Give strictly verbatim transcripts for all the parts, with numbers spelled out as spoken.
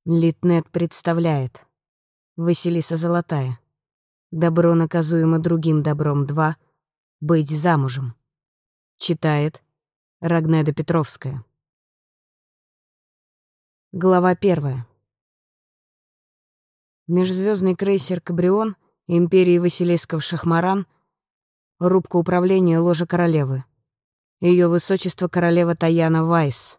Литнет представляет. Василиса Золотая. Добро наказуемо другим добром два. Быть замужем. Читает Рогнеда Петровская. Глава первая. Межзвездный крейсер «Кабрион» империи Василисков Шахмаран, рубка управления ложа королевы. Ее высочество королева Таяна Вайс.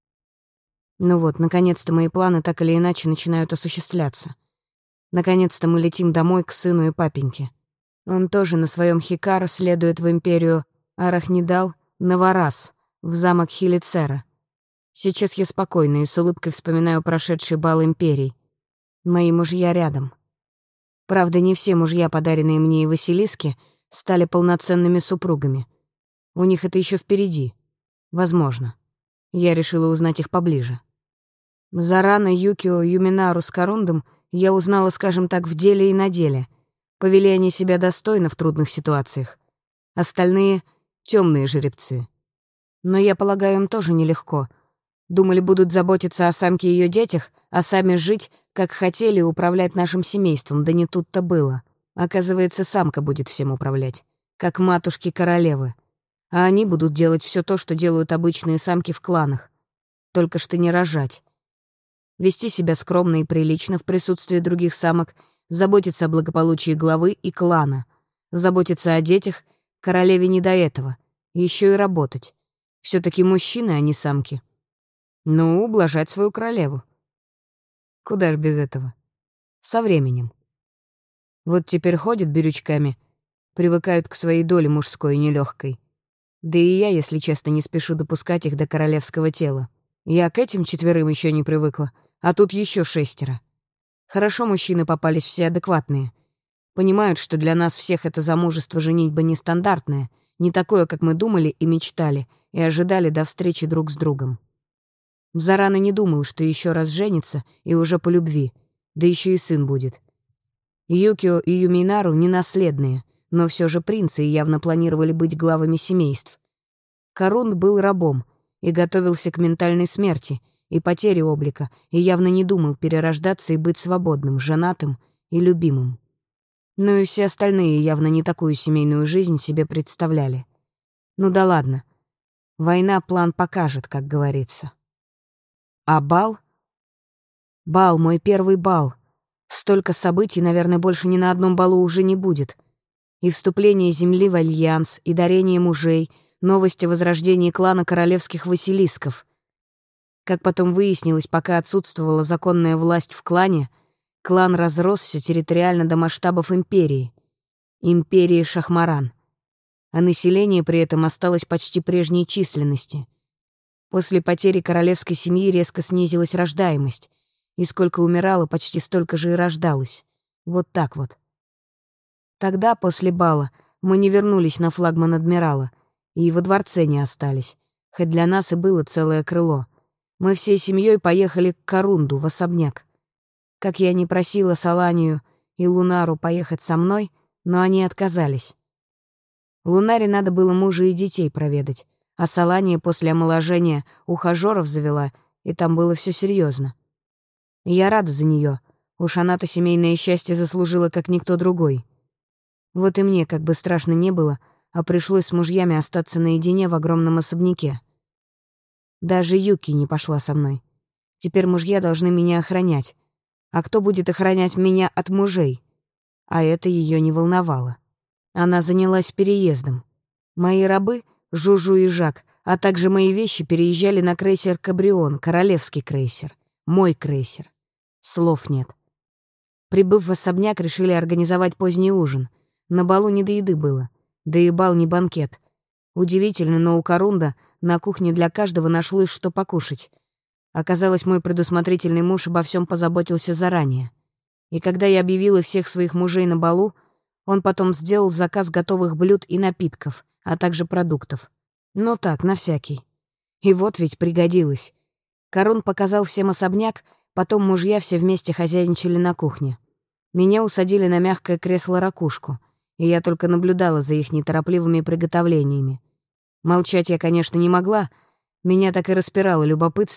Ну вот, наконец-то мои планы так или иначе начинают осуществляться. Наконец-то мы летим домой к сыну и папеньке. Он тоже на своем Хикару следует в империю Арахнидал, Наварас, в замок Хилицера. Сейчас я спокойна и с улыбкой вспоминаю прошедший бал империй. Мои мужья рядом. Правда, не все мужья, подаренные мне и Василиске, стали полноценными супругами. У них это еще впереди. Возможно. Я решила узнать их поближе. Зарана, Юкио, Юминару с Корундом я узнала, скажем так, в деле и на деле. Повели они себя достойно в трудных ситуациях. Остальные — темные жеребцы. Но я полагаю, им тоже нелегко. Думали, будут заботиться о самке и ее детях, а сами жить, как хотели, и управлять нашим семейством, да не тут-то было. Оказывается, самка будет всем управлять, как матушки королевы. А они будут делать все то, что делают обычные самки в кланах. Только что не рожать. Вести себя скромно и прилично в присутствии других самок, заботиться о благополучии главы и клана, заботиться о детях, королеве не до этого, еще и работать. все таки мужчины, а не самки. Ну, ублажать свою королеву. Куда ж без этого? Со временем. Вот теперь ходят бирючками, привыкают к своей доле мужской нелегкой. Да и я, если честно, не спешу допускать их до королевского тела. Я к этим четверым еще не привыкла, а тут еще шестеро. Хорошо мужчины попались все адекватные. Понимают, что для нас всех это замужество женитьба нестандартное, не такое, как мы думали и мечтали, и ожидали до встречи друг с другом. Зарана не думал, что еще раз женится, и уже по любви, да еще и сын будет. Юкио и Юминару не наследные, но все же принцы и явно планировали быть главами семейств. Корунд был рабом и готовился к ментальной смерти и потере облика, и явно не думал перерождаться и быть свободным, женатым и любимым. Но и все остальные явно не такую семейную жизнь себе представляли. Ну да ладно. Война план покажет, как говорится. А бал? Бал, мой первый бал. Столько событий, наверное, больше ни на одном балу уже не будет. И вступление Земли в Альянс, и дарение мужей, новости о возрождении клана королевских Василисков. Как потом выяснилось, пока отсутствовала законная власть в клане, клан разросся территориально до масштабов империи. Империи Шахмаран. А население при этом осталось почти прежней численности. После потери королевской семьи резко снизилась рождаемость, и сколько умирало, почти столько же и рождалось. Вот так вот. Тогда, после бала, мы не вернулись на флагман адмирала, и во дворце не остались, хоть для нас и было целое крыло. Мы всей семьей поехали к Корунду, в особняк. Как я не просила Саланию и Лунару поехать со мной, но они отказались. Лунаре надо было мужа и детей проведать, а Салания после омоложения ухажёров завела, и там было все серьезно. Я рада за нее, уж она-то семейное счастье заслужила, как никто другой. Вот и мне, как бы страшно не было, а пришлось с мужьями остаться наедине в огромном особняке. Даже Юки не пошла со мной. Теперь мужья должны меня охранять. А кто будет охранять меня от мужей? А это ее не волновало. Она занялась переездом. Мои рабы, Жужу и Жак, а также мои вещи переезжали на крейсер «Кабрион», королевский крейсер. Мой крейсер. Слов нет. Прибыв в особняк, решили организовать поздний ужин. На балу не до еды было. Да и бал не банкет. Удивительно, но у Корунда на кухне для каждого нашлось, что покушать. Оказалось, мой предусмотрительный муж обо всем позаботился заранее. И когда я объявила всех своих мужей на балу, он потом сделал заказ готовых блюд и напитков, а также продуктов. Ну так, на всякий. И вот ведь пригодилось. Корун показал всем особняк, потом мужья все вместе хозяйничали на кухне. Меня усадили на мягкое кресло-ракушку, и я только наблюдала за их неторопливыми приготовлениями. Молчать я, конечно, не могла. Меня так и распирало любопытство,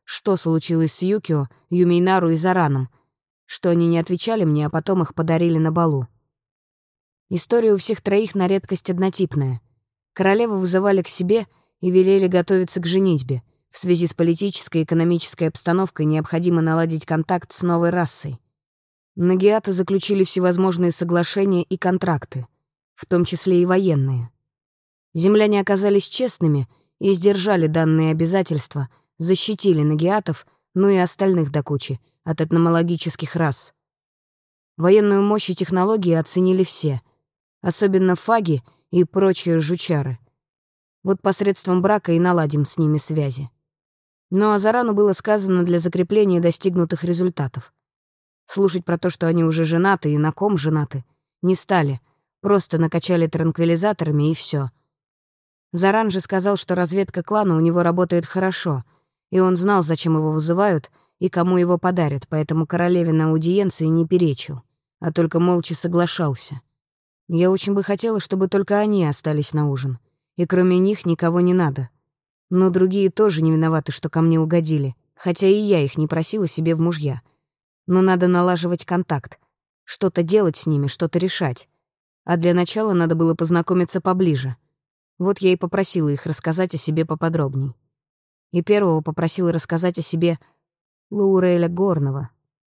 что случилось с Юкио, Юмейнару и Зараном, что они не отвечали мне, а потом их подарили на балу. История у всех троих на редкость однотипная. Королеву вызывали к себе и велели готовиться к женитьбе. В связи с политической и экономической обстановкой необходимо наладить контакт с новой расой. Нагиаты заключили всевозможные соглашения и контракты, в том числе и военные. Земляне оказались честными и сдержали данные обязательства, защитили нагиатов, ну и остальных до кучи, от этномологических рас. Военную мощь и технологии оценили все, особенно фаги и прочие жучары. Вот посредством брака и наладим с ними связи. Ну а Зарану было сказано для закрепления достигнутых результатов. Слушать про то, что они уже женаты и на ком женаты, не стали, просто накачали транквилизаторами и все. Заран же сказал, что разведка клана у него работает хорошо, и он знал, зачем его вызывают и кому его подарят, поэтому королеве на аудиенции не перечил, а только молча соглашался. Я очень бы хотела, чтобы только они остались на ужин, и кроме них никого не надо. Но другие тоже не виноваты, что ко мне угодили, хотя и я их не просила себе в мужья. Но надо налаживать контакт, что-то делать с ними, что-то решать. А для начала надо было познакомиться поближе. Вот я и попросила их рассказать о себе поподробней. И первого попросила рассказать о себе Лауреля Горного.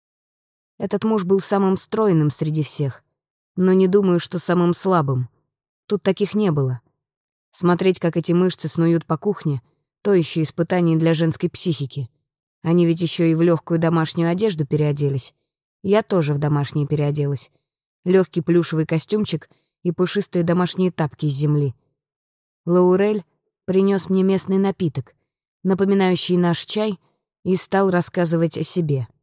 Этот муж был самым стройным среди всех, но не думаю, что самым слабым. Тут таких не было. Смотреть, как эти мышцы снуют по кухне, то еще испытание для женской психики. Они ведь еще и в легкую домашнюю одежду переоделись. Я тоже в домашнее переоделась. Легкий плюшевый костюмчик и пушистые домашние тапки с земли. Лаурель принес мне местный напиток, напоминающий наш чай, и стал рассказывать о себе.